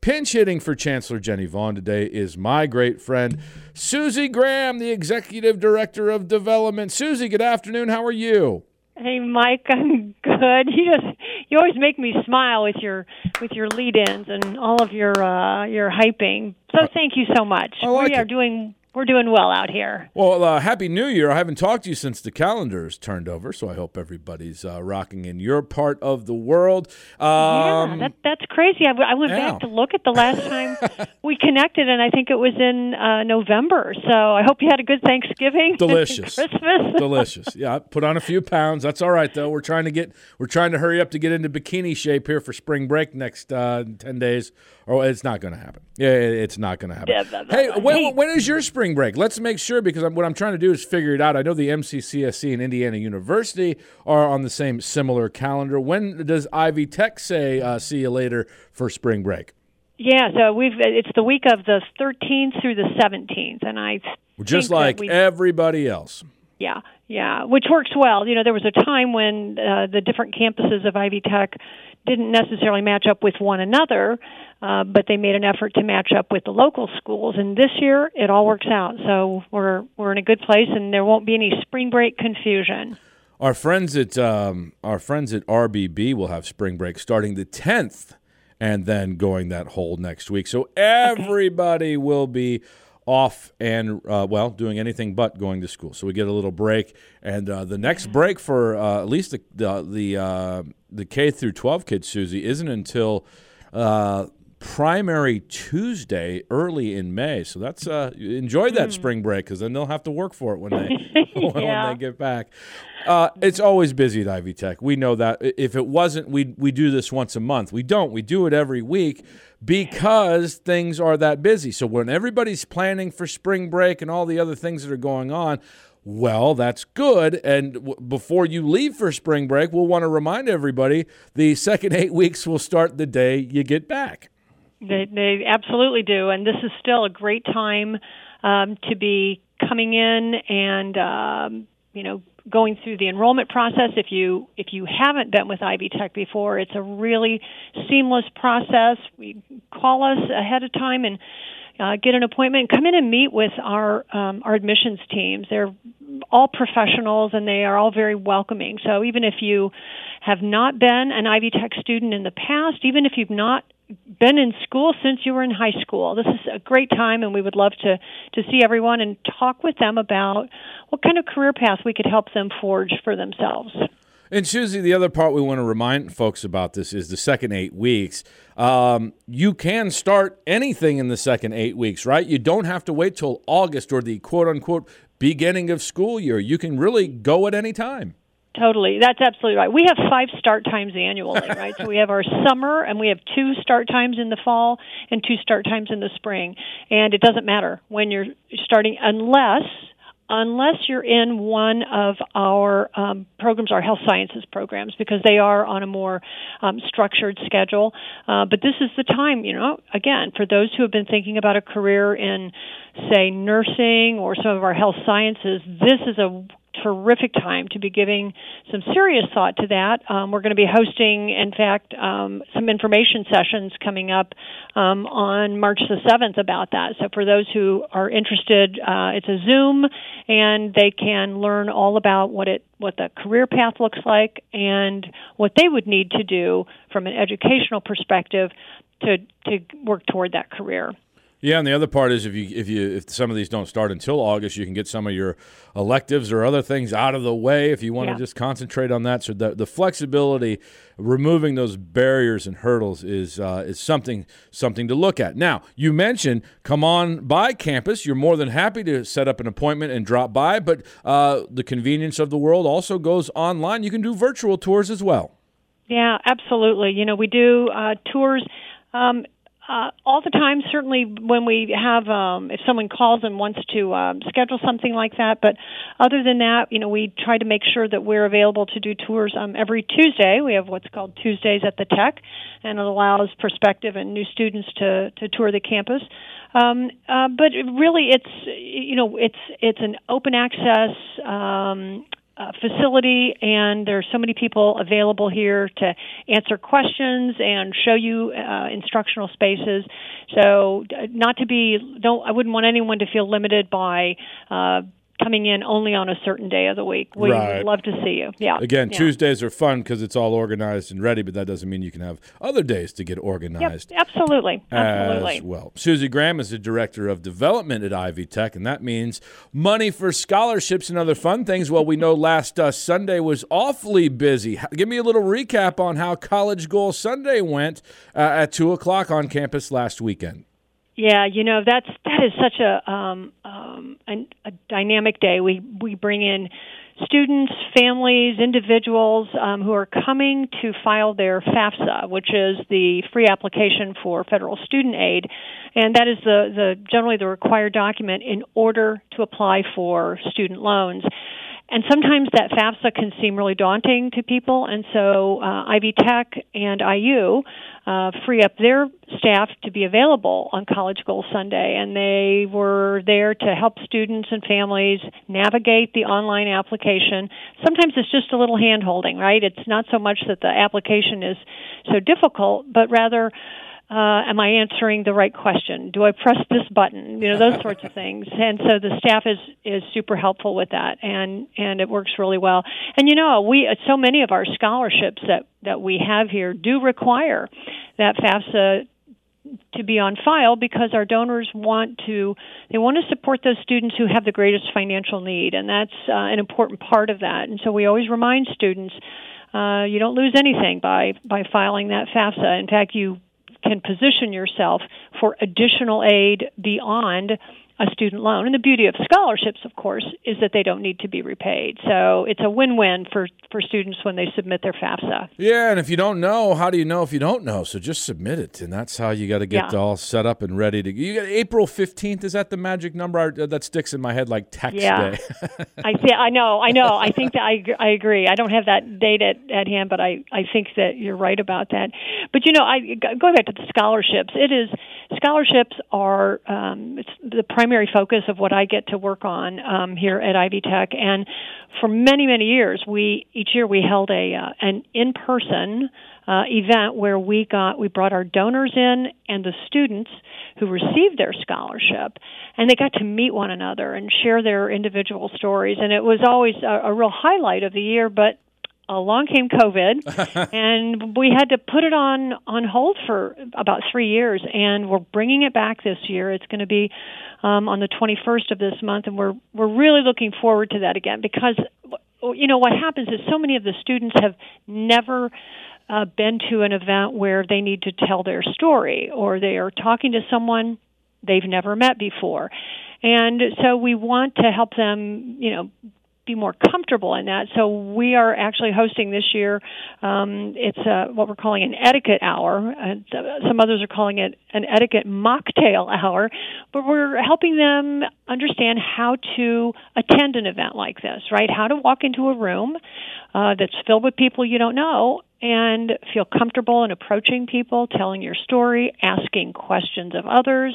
Pinch hitting for Chancellor Jenny Vaughn today is my great friend, Susie Graham, the Executive Director of Development. Susie, good afternoon. How are you? Hey, Mike, I'm good. You always make me smile with your lead-ins and all of your hyping. So thank you so much. We're doing well out here. Well, Happy New Year. I haven't talked to you since the calendar's turned over, so I hope everybody's rocking in your part of the world. That's crazy. I went back to look at the last time we connected, and I think it was in November. So I hope you had a good Thanksgiving. Delicious. Christmas. Delicious. Yeah, put on a few pounds. That's all right, though. We're trying to hurry up to get into bikini shape here for spring break next 10 days. Or it's not going to happen. Yeah, it's not going to happen. Hey, when is your spring break? Let's make sure, because what I'm trying to do is figure it out. I know the MCCSC and Indiana University are on the same similar calendar. When does Ivy Tech say see you later for spring break? Yeah, so it's the week of the 13th through the 17th, and just like everybody else. Yeah, which works well. There was a time when the different campuses of Ivy Tech didn't necessarily match up with one another, but they made an effort to match up with the local schools. And this year, it all works out. So we're in a good place, and there won't be any spring break confusion. Our friends at RBB will have spring break starting the 10th, and then going that whole next week. So everybody will be off and, doing anything but going to school. So we get a little break. And the next break for at least the K through 12 kids, Susie, isn't until primary Tuesday early in May. So that's enjoy that spring break, because then they'll have to work for it when they when they get back. It's always busy at Ivy Tech. We know that. If it wasn't, we do this once a month. We don't. We do it every week because things are that busy. So when everybody's planning for spring break and all the other things that are going on, well, that's good. And before you leave for spring break, we'll want to remind everybody the second 8 weeks will start the day you get back. They absolutely do. And this is still a great time to be coming in and, going through the enrollment process. If you haven't been with Ivy Tech before, it's a really seamless process. Call us ahead of time and get an appointment. Come in and meet with our admissions teams. They're all professionals, and they are all very welcoming. So even if you have not been an Ivy Tech student in the past, even if you've not been in school since you were in high school, this is a great time, and we would love to see everyone and talk with them about what kind of career path we could help them forge for themselves. And Susie, the other part we want to remind folks about this is the second 8 weeks. You can start anything in the second 8 weeks, right? You don't have to wait till August or the quote-unquote beginning of school year. You can really go at any time. Totally. That's absolutely right. We have 5 start times annually, right? So we have our summer, and we have 2 start times in the fall and 2 start times in the spring. And it doesn't matter when you're starting unless you're in one of our programs, our health sciences programs, because they are on a more structured schedule. But this is the time, again, for those who have been thinking about a career in, say, nursing or some of our health sciences, this is a terrific time to be giving some serious thought to that. We're going to be hosting, in fact, some information sessions coming up on March the 7th about that. So for those who are interested, it's a Zoom, and they can learn all about what the career path looks like and what they would need to do from an educational perspective to work toward that career. Yeah, and the other part is if some of these don't start until August, you can get some of your electives or other things out of the way if you want to just concentrate on that. So the flexibility, removing those barriers and hurdles is something to look at. Now, you mentioned come on by campus. You're more than happy to set up an appointment and drop by, but the convenience of the world also goes online. You can do virtual tours as well. Yeah, absolutely. We do tours. All the time, certainly when we have, if someone calls and wants to schedule something like that. But other than that, we try to make sure that we're available to do tours every Tuesday. We have what's called Tuesdays at the Tech, and it allows prospective and new students to tour the campus. But really, it's an open access facility, and there are so many people available here to answer questions and show you instructional spaces. So, I wouldn't want anyone to feel limited by coming in only on a certain day of the week. We'd love to see you. Yeah. Again, Tuesdays are fun because it's all organized and ready, but that doesn't mean you can have other days to get organized. Yep, absolutely. As well. Susie Graham is the Director of Development at Ivy Tech, and that means money for scholarships and other fun things. Well, we know last Sunday was awfully busy. Give me a little recap on how College Goal Sunday went at 2 o'clock on campus last weekend. Yeah, that is such a dynamic day. We bring in students, families, individuals who are coming to file their FAFSA, which is the free application for federal student aid, and that is generally the required document in order to apply for student loans. And sometimes that FAFSA can seem really daunting to people, and so Ivy Tech and IU free up their staff to be available on College Goal Sunday, and they were there to help students and families navigate the online application. Sometimes it's just a little hand-holding, right? It's not so much that the application is so difficult, but rather, am I answering the right question? Do I press this button? Those sorts of things. And so the staff is super helpful with that, and it works really well. And so many of our scholarships that we have here do require that FAFSA to be on file because our donors want to support those students who have the greatest financial need, and that's an important part of that. And so we always remind students, you don't lose anything by filing that FAFSA. In fact, you can position yourself for additional aid beyond a student loan. And the beauty of scholarships, of course, is that they don't need to be repaid. So it's a win-win for students when they submit their FAFSA. Yeah, and if you don't know, how do you know if you don't know? So just submit it, and that's how you got to get all set up and ready to. You got April 15th. Is that the magic number that sticks in my head like tax day? I know. I think that I agree. I don't have that date at hand, but I think that you're right about that. But going back to the scholarships, scholarships are it's the primary focus of what I get to work on here at Ivy Tech, and for many, many years, each year we held an in-person event where we brought our donors in and the students who received their scholarship, and they got to meet one another and share their individual stories, and it was always a real highlight of the year. But along came COVID, and we had to put it on hold for about 3 years, and we're bringing it back this year. It's going to be on the 21st of this month, and we're really looking forward to that again because, what happens is so many of the students have never been to an event where they need to tell their story or they are talking to someone they've never met before. And so we want to help them, be more comfortable in that. So we are actually hosting this year, it's what we're calling an etiquette hour. Some others are calling it an etiquette mocktail hour, but we're helping them understand how to attend an event like this, right? How to walk into a room that's filled with people you don't know and feel comfortable in approaching people, telling your story, asking questions of others.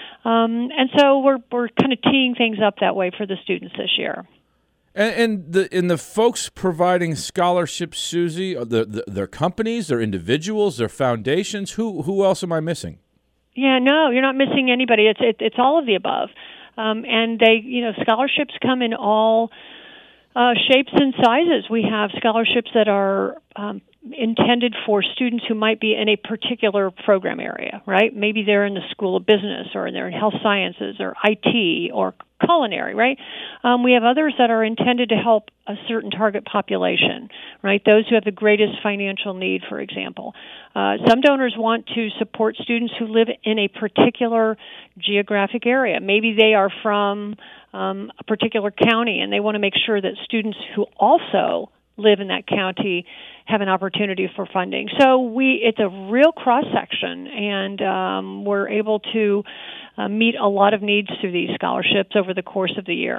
And so we're kind of teeing things up that way for the students this year. And the folks providing scholarships, Susie, their companies, their individuals, their foundations. Who else am I missing? Yeah, no, you're not missing anybody. It's all of the above, and scholarships come in all shapes and sizes. We have scholarships that are intended for students who might be in a particular program area, right? Maybe they're in the School of Business or they're in health sciences or IT or culinary, right? We have others that are intended to help a certain target population, right? Those who have the greatest financial need, for example. Some donors want to support students who live in a particular geographic area. Maybe they are from a particular county and they want to make sure that students who also live in that county have an opportunity for funding. So it's a real cross-section, and we're able to meet a lot of needs through these scholarships over the course of the year.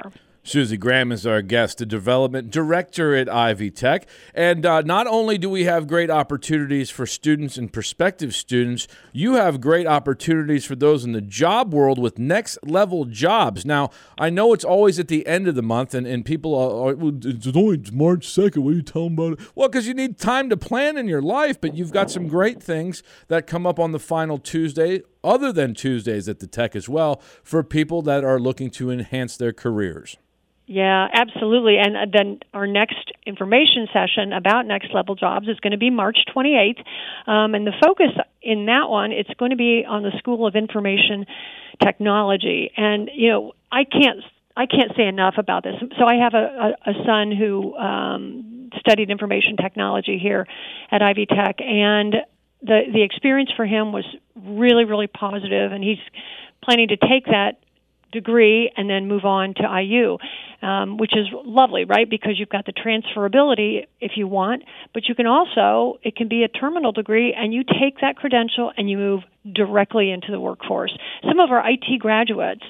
Susie Graham is our guest, the development director at Ivy Tech. And not only do we have great opportunities for students and prospective students, you have great opportunities for those in the job world with Next Level Jobs. Now, I know it's always at the end of the month, and people are, it's only March 2nd. What are you telling about it? Well, because you need time to plan in your life, but you've got some great things that come up on the final Tuesday, other than Tuesdays at the Tech as well, for people that are looking to enhance their careers. Yeah, absolutely. And then our next information session about Next Level Jobs is going to be March 28th. And the focus in that one, it's going to be on the School of Information Technology. And, you know, I can't say enough about this. So I have a son who studied information technology here at Ivy Tech, and the experience for him was really, really positive, and he's planning to take that degree and then move on to IU, which is lovely, right? Because you've got the transferability if you want, but you can also, it can be a terminal degree, and you take that credential and you move directly into the workforce. Some of our IT graduates,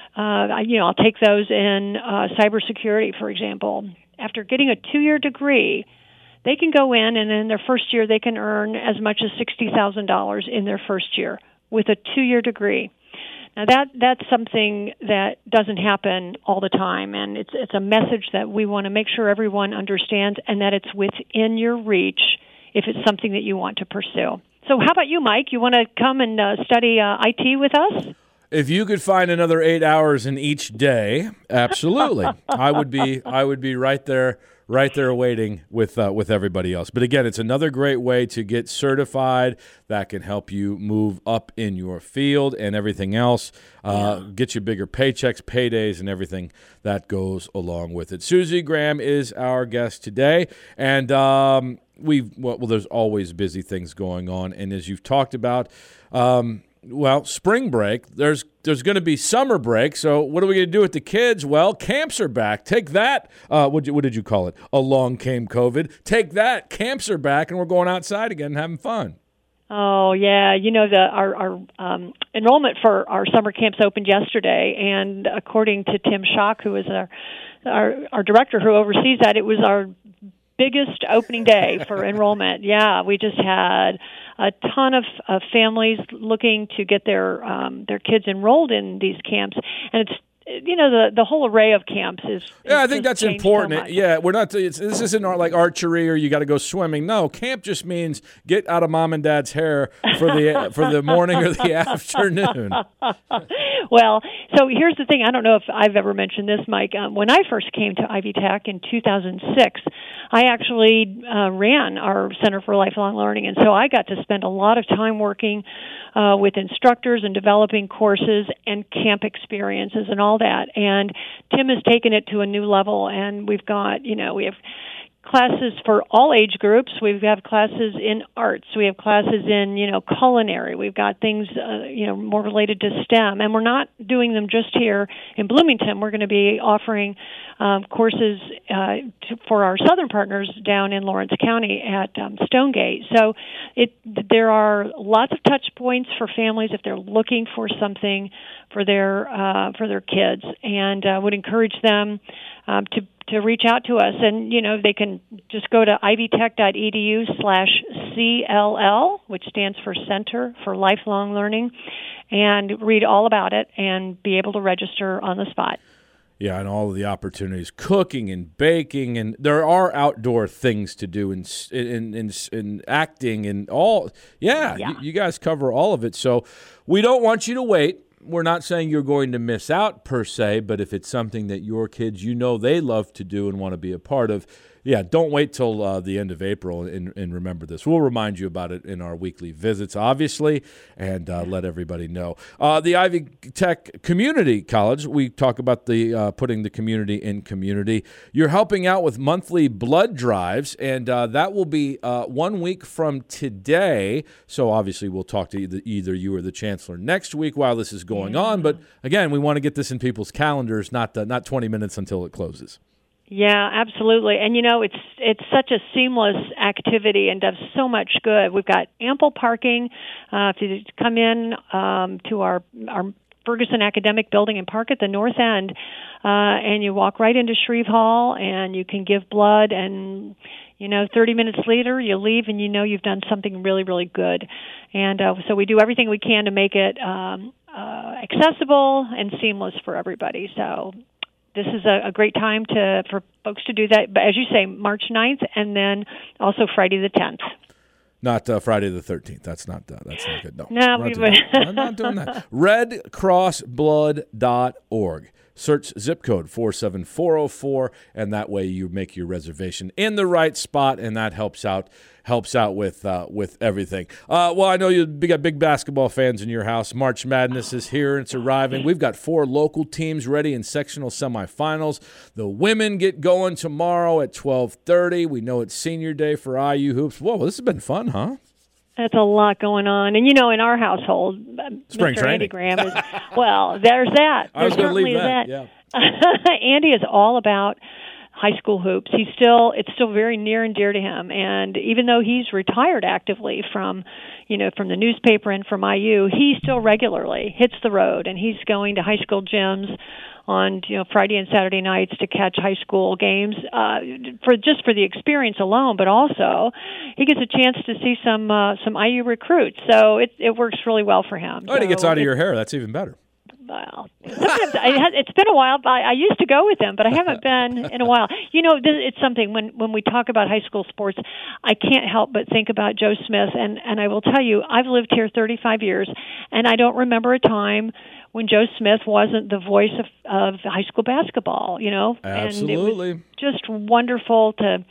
I'll take those in cybersecurity, for example. After getting a 2-year degree, they can go in, and in their first year, they can earn as much as $60,000 in their first year with a 2-year degree. Now that's something that doesn't happen all the time, and it's a message that we want to make sure everyone understands, and that it's within your reach if it's something that you want to pursue. So how about you, Mike? You want to come and study IT with us? If you could find another 8 hours in each day, absolutely. I would be right there waiting with everybody else. But again, it's another great way to get certified that can help you move up in your field and everything else, get you bigger paychecks, paydays, and everything that goes along with it. Susie Graham is our guest today, and there's always busy things going on, and as you've talked about, spring break, there's going to be summer break, so what are we going to do with the kids? Well, camps are back. Take that. What did you call it? Along came COVID. Take that. Camps are back, and we're going outside again and having fun. Oh, yeah. You know, our enrollment for our summer camps opened yesterday, and according to Tim Schock, who is our director who oversees that, it was our biggest opening day for enrollment. Yeah, we just had a ton of families looking to get their kids enrolled in these camps, and it's, you know, the whole array of camps is. Yeah, I think that's important. So we're not. This isn't like archery or you got to go swimming. No, camp just means get out of mom and dad's hair for the morning or the afternoon. Well, so here's the thing. I don't know if I've ever mentioned this, Mike. When I first came to Ivy Tech in 2006, I actually ran our Center for Lifelong Learning, and so I got to spend a lot of time working with instructors and developing courses and camp experiences and all that. And Tim has taken it to a new level, and we have classes for all age groups. We have classes in arts. We have classes in, culinary. We've got things, more related to STEM. And we're not doing them just here in Bloomington. We're going to be offering courses for our southern partners down in Lawrence County at Stonegate. So there are lots of touch points for families if they're looking for something for their kids, and would encourage them to reach out to us. And, they can just go to ivytech.edu/CLL, which stands for Center for Lifelong Learning, and read all about it and be able to register on the spot. Yeah, and all of the opportunities, cooking and baking, and there are outdoor things to do in acting and all. Yeah. You guys cover all of it. So we don't want you to wait. We're not saying you're going to miss out per se, but if it's something that your kids, they love to do and want to be a part of, don't wait till the end of April and remember this. We'll remind you about it in our weekly visits, obviously, and let everybody know. The Ivy Tech Community College, we talk about the putting the community in community. You're helping out with monthly blood drives, and that will be 1 week from today. So obviously we'll talk to either you or the chancellor next week while this is going on. But again, we want to get this in people's calendars, not 20 minutes until it closes. Yeah, absolutely. And, it's such a seamless activity and does so much good. We've got ample parking. If you come in to our Ferguson Academic Building in Park at the North End, and you walk right into Shreve Hall, and you can give blood, and 30 minutes later you leave, and you've done something really, really good. And so we do everything we can to make it accessible and seamless for everybody. So this is a great time for folks to do that. But as you say, March 9th, and then also Friday the 10th. Not Friday the 13th. That's not good. No, we're not doing that. RedCrossBlood.org. Search zip code 47404, and that way you make your reservation in the right spot, and that helps out with everything. Well, I know you got big basketball fans in your house. March Madness is here, and it's arriving. We've got 4 local teams ready in sectional semifinals. The women get going tomorrow at 12:30. We know it's senior day for IU hoops. Whoa, this has been fun, huh? That's a lot going on. And, in our household, Spring Mr. training. Andy Graham is, well, there's that. I was going to leave that. Yeah. Andy is all about high school hoops. It's still very near and dear to him. And even though he's retired actively from the newspaper and from IU, he still regularly hits the road, and he's going to high school gyms on Friday and Saturday nights to catch high school games for the experience alone, but also he gets a chance to see some IU recruits. So it works really well for him. Oh, and he gets out of your hair. That's even better. Well, it's been a while. I used to go with him, but I haven't been in a while. It's something when we talk about high school sports, I can't help but think about Joe Smith, and I will tell you, I've lived here 35 years, and I don't remember a time when Joe Smith wasn't the voice of high school basketball. Absolutely. And it was just wonderful to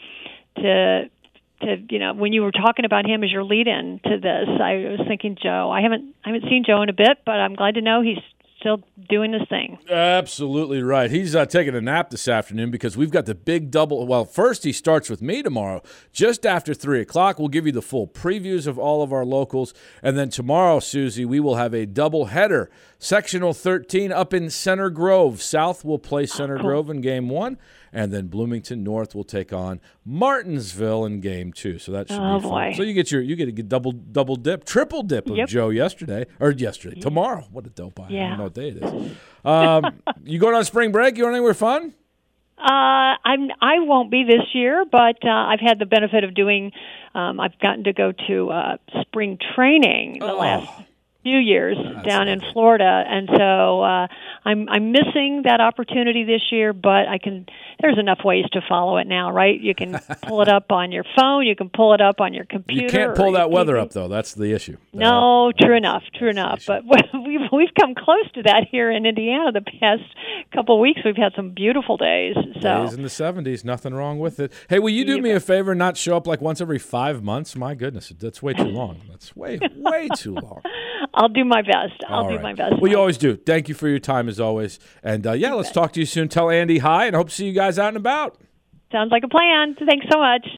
when you were talking about him as your lead-in to this, I was thinking Joe. I haven't seen Joe in a bit, but I'm glad to know he's still doing his thing. Absolutely right. He's taking a nap this afternoon because we've got the big double. Well, first he starts with me tomorrow just after 3 o'clock. We'll give you the full previews of all of our locals. And then tomorrow, Susie, we will have a double header. Sectional 13 up in Center Grove. South will play Center Grove in Game 1. And then Bloomington North will take on Martinsville in Game 2. So that should be fun. Boy. So you get a double dip, triple dip of Joe tomorrow. What a dope I don't know what day it is. You going on spring break? You going anywhere fun? I won't be this year, but I've had the benefit of doing. I've gotten to go to spring training the last few years down in Florida, and so I'm missing that opportunity this year, but there's enough ways to follow it now, right? You can pull it up on your phone, you can pull it up on your computer. You can't pull that weather up, though. That's the issue. No, true enough. But we've come close to that here in Indiana the past couple of weeks. We've had some beautiful days. Days in the 70s, nothing wrong with it. Hey, will you do me a favor and not show up like once every 5 months? My goodness, that's way too long. That's way too long. I'll do my best. I'll do my best. Well, you always do. Thank you for your time as always. And let's talk to you soon. Tell Andy hi, and hope to see you guys out and about. Sounds like a plan. Thanks so much.